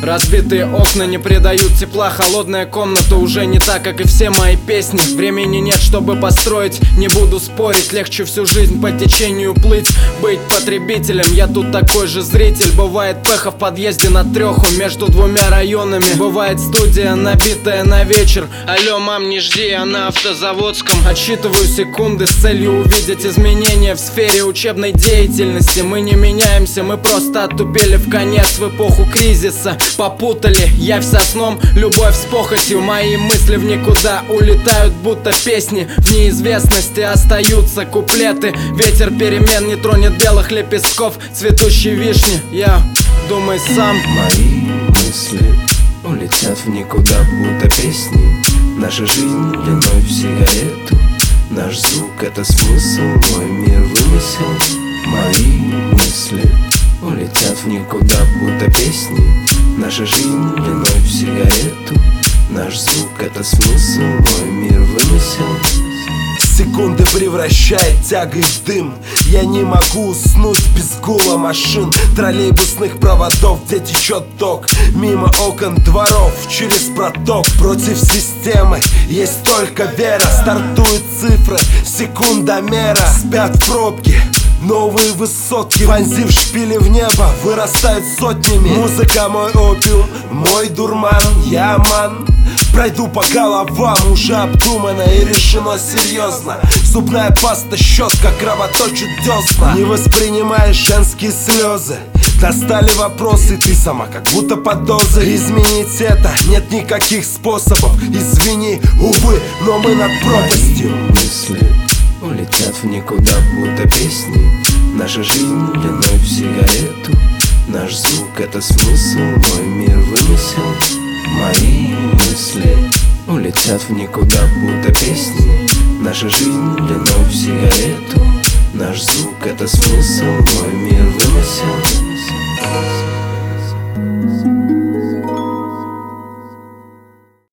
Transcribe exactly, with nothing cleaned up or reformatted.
Разбитые окна не придают тепла, холодная комната уже не так, как и все мои песни. Времени нет, чтобы построить, не буду спорить. Легче всю жизнь по течению плыть, быть потребителем. Я тут такой же зритель. Бывает пеха в подъезде на треху между двумя районами. Бывает студия, набитая на вечер. Алло, мам, не жди, я на Автозаводском. Отсчитываю секунды с целью увидеть изменения в сфере учебной деятельности. Мы не меняемся, мы просто оттупели в конец в эпоху кризиса. Попутали, я вся сном, любовь с похотью. Мои мысли в никуда улетают, будто песни. В неизвестности остаются куплеты. Ветер перемен не тронет белых лепестков цветущей вишни. Я думай сам. Мои мысли улетят в никуда, будто песни. Наша жизнь длиной в сигарету. Наш звук — это смысл, мой мир вымысел. Мои мысли улетят в никуда, будто песни. Наша жизнь длиной в сигарету. Наш звук — это смысл, мой мир вымысел. Секунды превращает тягой в дым. Я не могу уснуть без гула машин, троллейбусных проводов, где течет ток. Мимо окон дворов, через проток. Против системы есть только вера. Стартуют цифры, секундомера. Спят в пробке новые высотки, вонзив шпили в небо, вырастают сотнями. Музыка мой опиум, мой дурман. Я ман, пройду по головам, уже обдумано и решено серьезно. Зубная паста, щетка, кровоточит десна. Не воспринимаешь женские слезы. Достали вопросы, ты сама как будто под дозой. Изменить это нет никаких способов. Извини, увы, но мы над пропастью. Мои мысли улетят в никуда, будто песни. Наша жизнь длиной в сигарету. Наш звук — это смысл, мой мир вымысел. Мои мысли улетят в никуда, будто песни. Наша жизнь длиной в сигарету. Наш звук — это смысл, мой мир вымысел.